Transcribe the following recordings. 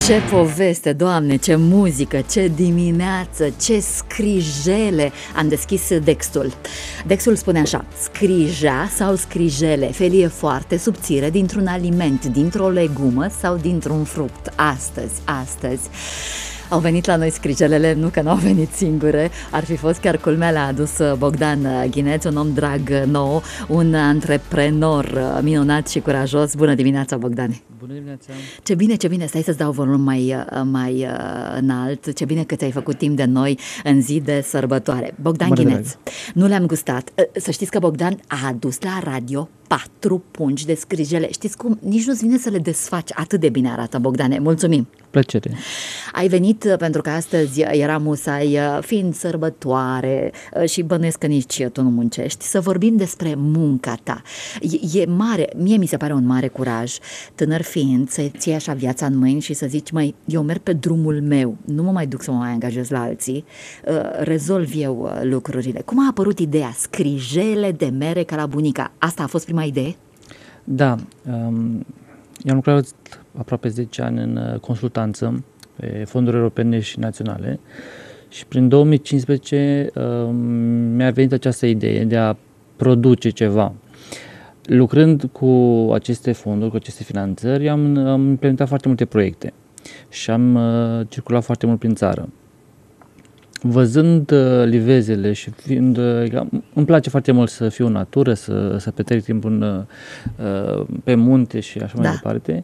Ce poveste, Doamne, ce muzică, ce dimineață, ce scrijele! Am deschis Dexul. Dexul spune așa: scrija sau scrijele, felie foarte subțire dintr-un aliment, dintr-o legumă sau dintr-un fruct. Astăzi au venit la noi scrigelele, nu că n-au venit singure, ar fi fost chiar culmea, l-a adus Bogdan Ghineț, un om drag nou, un antreprenor minunat și curajos. Bună dimineața, Bogdane! Bună dimineața! Ce bine, stai să-ți dau volum mai înalt, ce bine că ți-ai făcut timp de noi în zi de sărbătoare. Bogdan Ghineț, nu le-am gustat. Să știți că Bogdan a adus la radio 4 pungi de scrijele. Știți cum? Nici nu-ți vine să le desfaci, atât de bine arată, Bogdane. Mulțumim! Plăcere! Ai venit pentru că astăzi era musai, fiind sărbătoare și bănuiesc că nici tu nu muncești, să vorbim despre munca ta. E mare, mie mi se pare un mare curaj, tânăr fiind, să-ți iei așa viața în mâini și să zici: măi, eu merg pe drumul meu, nu mă mai duc să mă mai angajez la alții, rezolv eu lucrurile. Cum a apărut ideea scrijele de mere ca la bunica? Asta a fost prima idee? Da, eu am lucrat aproape 10 ani în consultanță pe fonduri europene și naționale și prin 2015 mi-a venit această idee de a produce ceva. Lucrând cu aceste fonduri, cu aceste finanțări, am implementat foarte multe proiecte și am circulat foarte mult prin țară. Văzând livezele și fiind, îmi place foarte mult să fiu în natură, să petrec timpul pe munte și așa mai departe.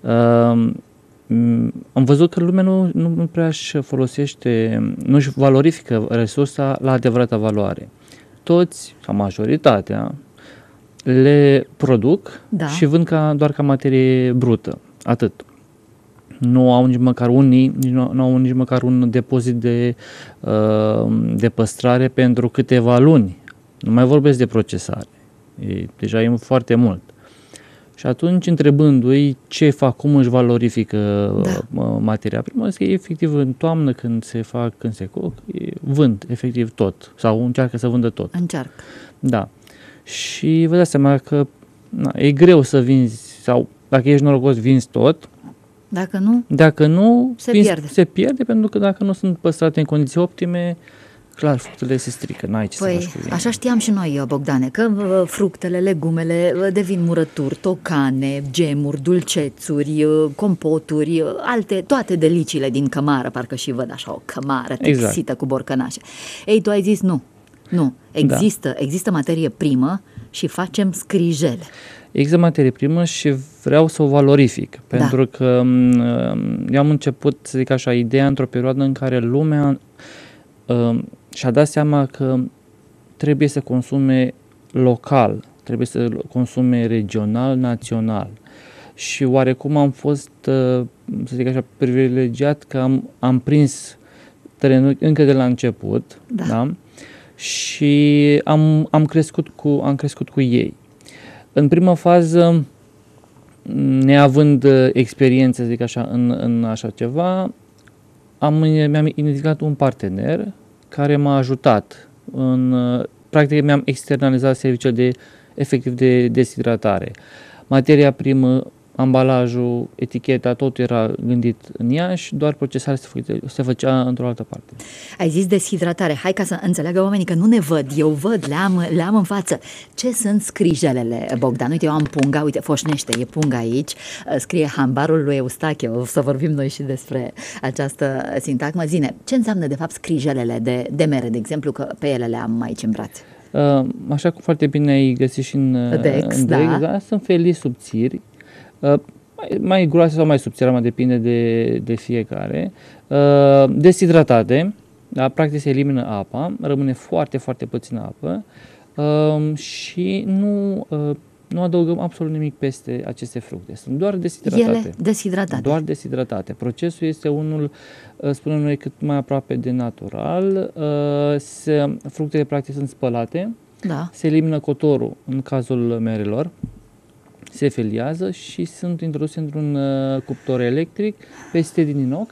Am văzut că lumea nu prea își folosește, nu își valorifică resursa la adevărata valoare. Toți, ca majoritatea, le produc și vând doar ca materie brută, atât. Nu au nici măcar nu au nici măcar un depozit de păstrare pentru câteva luni. Nu mai vorbesc de procesare. Deja e foarte mult. Și atunci, întrebându-i ce fac, cum își valorifică materia primă, zic că efectiv în toamnă când se coc, vând efectiv tot. Sau încearcă să vândă tot. Încearcă. Da. Și vă dați seama că e greu să vinzi, sau dacă ești norocos, vinzi tot. Dacă nu, se pierde, pentru că dacă nu sunt păstrate în condiții optime, clar, fructele se strică, n-ai ce să faci cu ele. Așa știam și noi, Bogdane, că fructele, legumele devin murături, tocane, gemuri, dulcețuri, compoturi, toate deliciile din cămară, parcă și văd așa o cămară texită cu borcănașe. Ei, tu ai zis nu, există materie primă și facem scrijele. Există materie primă și vreau să o valorific, pentru că eu am început, să zic așa, ideea într-o perioadă în care lumea și-a dat seama că trebuie să consume local, trebuie să consume regional, național. Și oarecum am fost, să zic așa, privilegiat că am prins terenul încă de la început, da? Și am crescut cu ei. În prima fază, neavând experiență, zic așa, în așa ceva, mi-am identificat un partener care m-a ajutat. Practic mi-am externalizat serviciul efectiv de deshidratare. Materia primă, ambalajul, eticheta, totul era gândit în Iași, doar procesarea se făcea într-o altă parte. Ai zis deshidratare. Hai ca să înțeleagă oamenii că nu ne văd. Eu văd, le-am în față. Ce sunt scrijelele, Bogdan? Uite, eu am punga, uite, foșnește, e punga aici, scrie hambarul lui Eustache. O să vorbim noi și despre această sintagmă. Zine, ce înseamnă de fapt scrijelele de mere, de exemplu, că pe ele le am aici în brațe? Așa cum foarte bine ai găsit și în Dex, sunt felii subțiri, mai groase sau mai subțire, mai depinde de fiecare, deshidratate, practic se elimină apa, rămâne foarte, foarte puțină apă și nu adăugăm absolut nimic peste aceste fructe, sunt doar deshidratate. Ele deshidratate. Doar deshidratate. Procesul este unul, spunem noi, cât mai aproape de natural, fructele practic sunt spălate, se elimină cotorul în cazul merelor, se feliază și sunt introduse într-un cuptor electric peste din inox,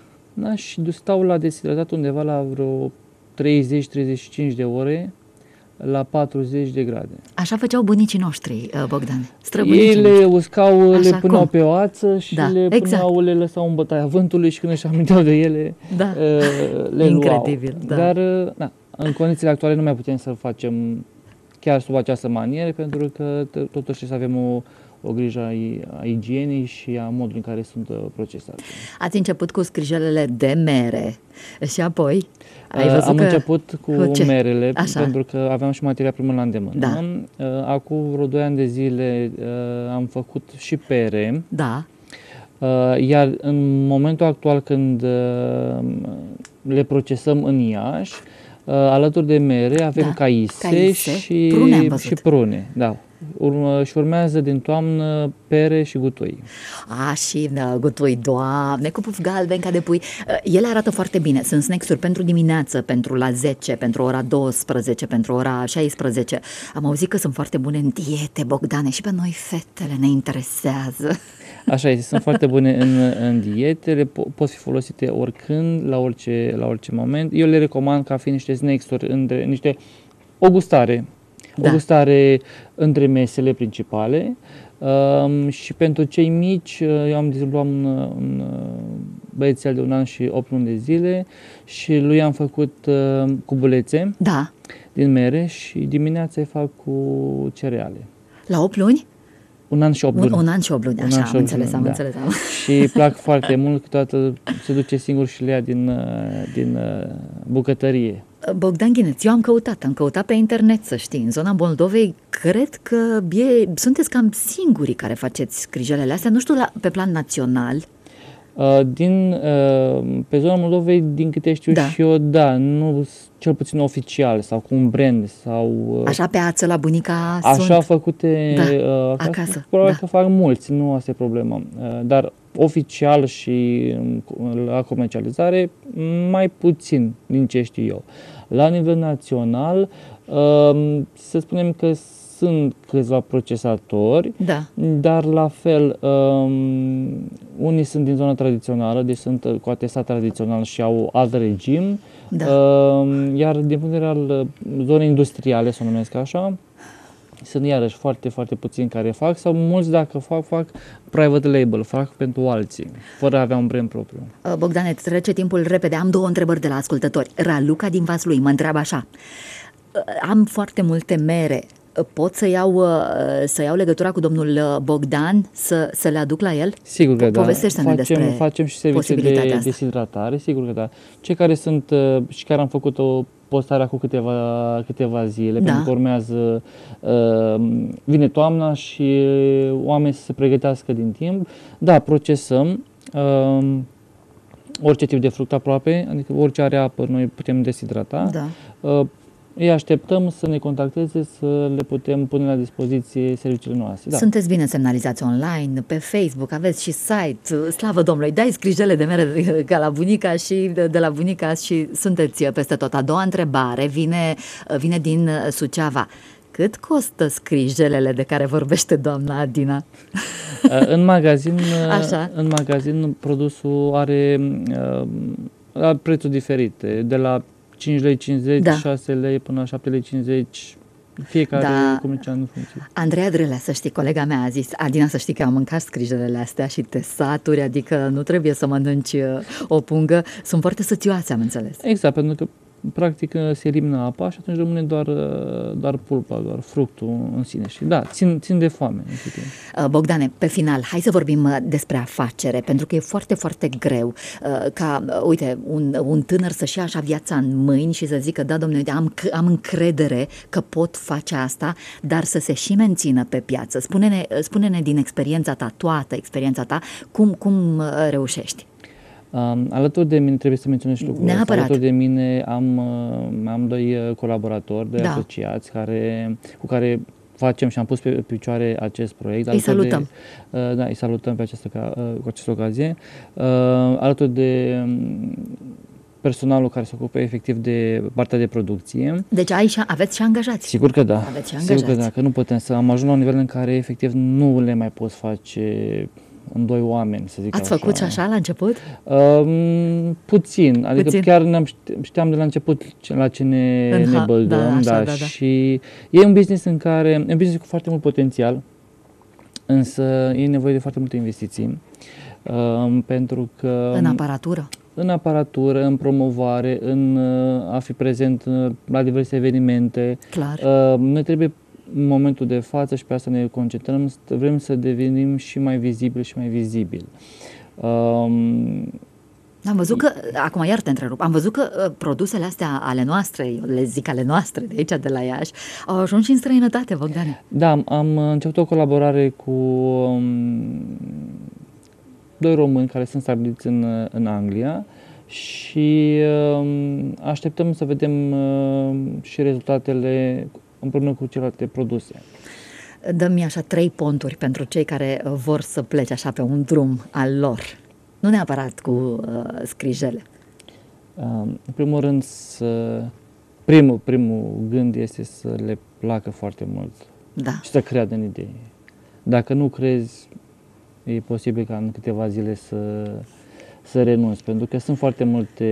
și stau la deshidratat undeva la vreo 30-35 de ore la 40 de grade. Așa făceau bunicii noștri, Bogdan. Străbunicii Ei le uscau, Așa, le puneau cum? pe oață și Da, le exact. puneau, le lăsau în bătaia vântului și când își aminteau de ele, Da. le Incredibil, luau. da. Dar na, în condițiile actuale nu mai putem să-l facem chiar sub această manieră, pentru că totuși să avem o grijă a igienii și a modului în care sunt procesate. Ați început cu scrijelele de mere și apoi ai văzut Am că... început cu ce? merele, Așa. pentru că aveam și materia primă la îndemână. Da. Acum vreo 2 ani de zile am făcut și pere, Da, iar în momentul actual când le procesăm în Iași, alături de mere avem Da. caise, Caise, și prune am văzut. și prune. Da. Și urmează din toamnă pere și gutui. și gutui, Doamne, cu puf galben ca de pui. Ele arată foarte bine. Sunt snacks-uri pentru dimineață, pentru la 10, pentru ora 12, pentru ora 16. Am auzit că sunt foarte bune în diete, Bogdane, și pe noi fetele ne interesează. Așa este, sunt foarte bune în diete, pot fi folosite oricând, la orice moment. Eu le recomand ca fiind niște snacks-uri, o gustare. Da. O gustare între mesele principale și pentru cei mici, eu de exemplu am un băiețel de 1 an și 8 luni de zile și lui am făcut cubulețe Da, din mere și dimineața îi fac cu cereale. la 8 luni? 1 an și 8 luni. Un an și 8 luni, Un așa, an am și 8 înțeles, luni, da. am. Și plac foarte mult, câteodată se duce singur și le ia din bucătărie. Bogdan Ghineț, eu am căutat pe internet, să știi, în zona Moldovei, cred că sunteți cam singurii care faceți scrijelele astea, nu știu, pe plan național. Pe zona Moldovei, din câte știu Da. și eu, da, nu cel puțin oficial sau cu un brand sau... Așa pe ață la bunica Așa sunt. făcute acasă, probabil da. că fac mulți, nu asta e problema. Dar oficial și la comercializare, mai puțin din ce știu eu. La nivel național, să spunem că sunt câțiva procesatori, Da. dar la fel, unii sunt din zona tradițională, deci sunt cu atestat tradițional și au alt regim, Da. iar din punct de vedere al zonei industriale, să o numesc așa, sunt iarăși foarte, foarte puțini care fac sau mulți dacă fac private label, fac pentru alții, fără a avea un brand propriu. Bogdane, trece timpul repede, am 2 întrebări de la ascultători. Raluca din Vaslui mă întreabă așa: am foarte multe mere, pot să iau legătura cu domnul Bogdan să le aduc la el? Sigur că da. Povestește-ne despre Facem și servicii posibilitatea de asta. deshidratare, sigur că da. Cei care sunt și care am făcut o postare acum câteva zile, Da. pentru că urmează, vine toamna și oamenii să se pregătească din timp. Da, procesăm orice tip de fruct aproape, adică orice are apă noi putem deshidrata. Da. Îi așteptăm să ne contacteze, să le putem pune la dispoziție serviciile noastre. Da. Sunteți bine semnalizați online, pe Facebook, aveți și site, slavă Domnului, dai scrijele de mere ca la bunica și de la bunica și sunteți peste tot. A doua întrebare vine din Suceava. Cât costă scrijelele de care vorbește doamna Adina? În magazin, Așa. în magazin produsul are prețuri diferite, de la 5,50 lei, Da. 6 lei până la 7,50 lei, fiecare Da. comerciant în funcție. Andreea Drâlea, să știi, colega mea a zis: Adina, să știi că am mâncat scrijelele astea și te saturi, adică nu trebuie să mănânci o pungă, sunt foarte sățioase, am înțeles. Exact, pentru că practic se elimină apa și atunci rămâne doar pulpa, doar fructul în sine. Și da, țin de foame. Bogdane, pe final, hai să vorbim despre afacere, pentru că e foarte, foarte greu ca, uite, un tânăr să-și ia așa viața în mâini și să zică: da, domnule, am încredere că pot face asta, dar să se și mențină pe piață. Spune-ne din experiența ta, toată experiența ta, cum reușești. Alături de mine, trebuie să menționez lucrul ăsta. Neapărat. Alături de mine am 2 colaboratori, 2 Da. asociați cu care facem și am pus pe picioare acest proiect. Îi salutăm. Da, îi salutăm cu această ocazie. Alături de personalul care se ocupă efectiv de partea de producție. Deci aveți și angajați. Sigur că da. Aveți și Sigur că angajați. da, că nu putem să am ajuns la un nivel în care efectiv nu le mai poți face în doi oameni, să zic Ați așa. făcut și așa la început? Puțin, adică Puțin. chiar știam de la început la ce ne băgăm, da. Și e un business e un business cu foarte mult potențial, însă e nevoie de foarte multe investiții, pentru că... În aparatură? În promovare, în a fi prezent la diverse evenimente. Clar. Noi trebuie în momentul de față, și pe asta ne concentrăm, vrem să devenim și mai vizibili și mai vizibili. Am văzut că, acum iar te întrerup, am văzut că produsele astea ale noastre, eu le zic ale noastre de aici, de la Iași, au ajuns și în străinătate, Bogdane. Da, am început o colaborare cu doi români care sunt stabiliți în Anglia și așteptăm să vedem și rezultatele împreună cu celelalte produse. Dă-mi așa 3 ponturi pentru cei care vor să plece așa pe un drum al lor. Nu neapărat cu scrijele. În primul rând, primul gând este să le placă foarte mult și să creadă în idee. Dacă nu crezi, e posibil ca în câteva zile să renunți, pentru că sunt foarte multe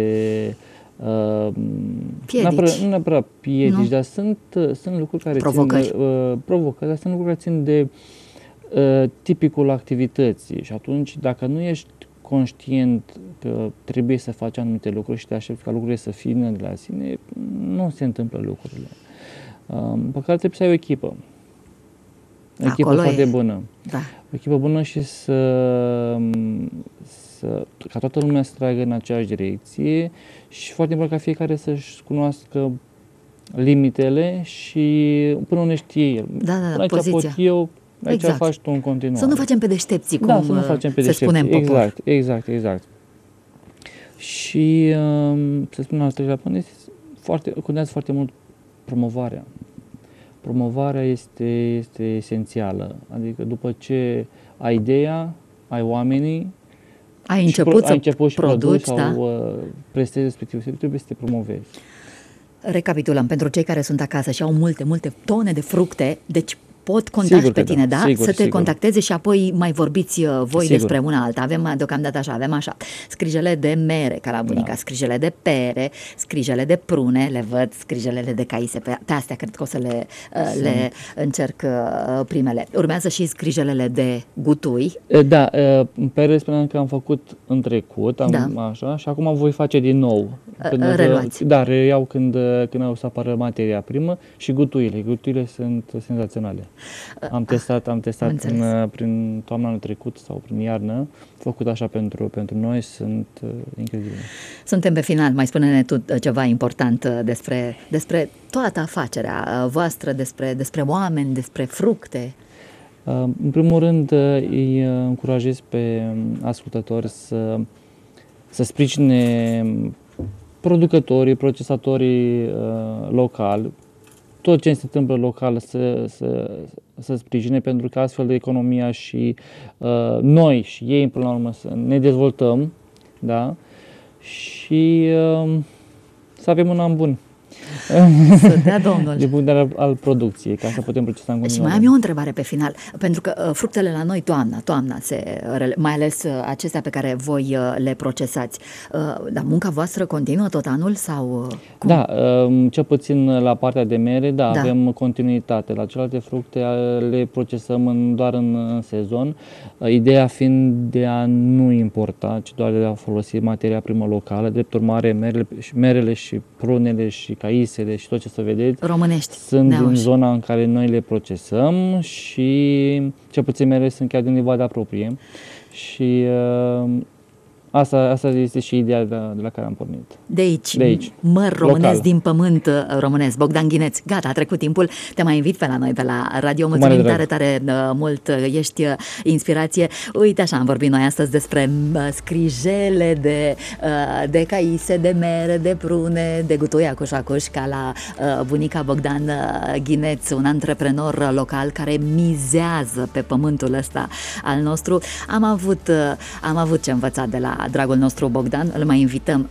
piedici. Nu neapărat piedici, dar sunt lucruri care provocări, dar sunt lucruri care țin de tipicul activității și atunci dacă nu ești conștient că trebuie să faci anumite lucruri și te aștepți ca lucrurile să vină de la sine, nu se întâmplă lucrurile. Pe care trebuie să ai o echipă. O echipă foarte bună. Da. O echipă bună și ca toată lumea să tragă în aceeași direcție și foarte important ca fiecare să-și cunoască limitele și până unde știe el. Da, poziția. Pot eu, aici faci tu în continuare. Să nu facem pe deștepții, cum se spune în popor. Exact. Și să spun al treilea punct, contează foarte mult promovarea. Promovarea este esențială. Adică după ce ai ideea, ai oamenii, ai început să produci sau prestezi respectiv, trebuie să te promovezi. Recapitulăm, pentru cei care sunt acasă și au multe tone de fructe, deci pot conta pe tine, da? Să te contacteze și apoi mai vorbiți voi despre una alta. Avem deocamdată așa, scrijele de mere, ca la bunica, scrijele de pere, scrijele de prune, le văd, scrijelele de caise, pe astea cred că o să le încerc primele. Urmează și scrijelele de gutui. Da, pere spuneam că am făcut în trecut, așa, și acum voi face din nou. Reluați. Da, reiau când o să apară materia primă și gutuile. Gutuile sunt senzaționale. Am testat prin toamna anul trecut sau prin iarnă, făcut așa pentru noi, sunt incredibile. Suntem pe final, mai spune-ne tu ceva important despre toată afacerea voastră, despre oameni, despre fructe. În primul rând îi încurajez pe ascultători să sprijine producătorii, procesatorii locali, tot ce se întâmplă local să sprijine, pentru că astfel de economia și noi și ei până la urmă să ne dezvoltăm, da? Și să avem un an bun. Să dea Domnul. De punct de vedere al producției, ca să putem procesa în continuare. Și mai am eu o întrebare pe final, pentru că fructele la noi toamna, mai ales acestea pe care voi le procesați, dar munca voastră continuă tot anul sau cum? Da, cel puțin la partea de mere, avem continuitate. La celelalte fructe le procesăm doar în sezon, ideea fiind de a nu importa, ci doar de a folosi materia primă locală. Drept urmare, merele și prunele și caisele și tot ce să vedeți românești, sunt din zona în care noi le procesăm și cel puțin merele sunt chiar din livada proprie și asta este și ideea de la care am pornit. De aici. Măr românesc local. Din pământ românesc. Bogdan Ghineț, gata, a trecut timpul, te mai invit pe la noi, pe la radio. Mulțumim tare mult, ești inspirație. Uite așa, am vorbit noi astăzi despre scrijele de caise, de mere, de prune, de gutui acuș, ca la bunica Bogdan Ghineț, un antreprenor local care mizează pe pământul ăsta al nostru. Am avut ce învăța de la dragul nostru Bogdan, îl mai invităm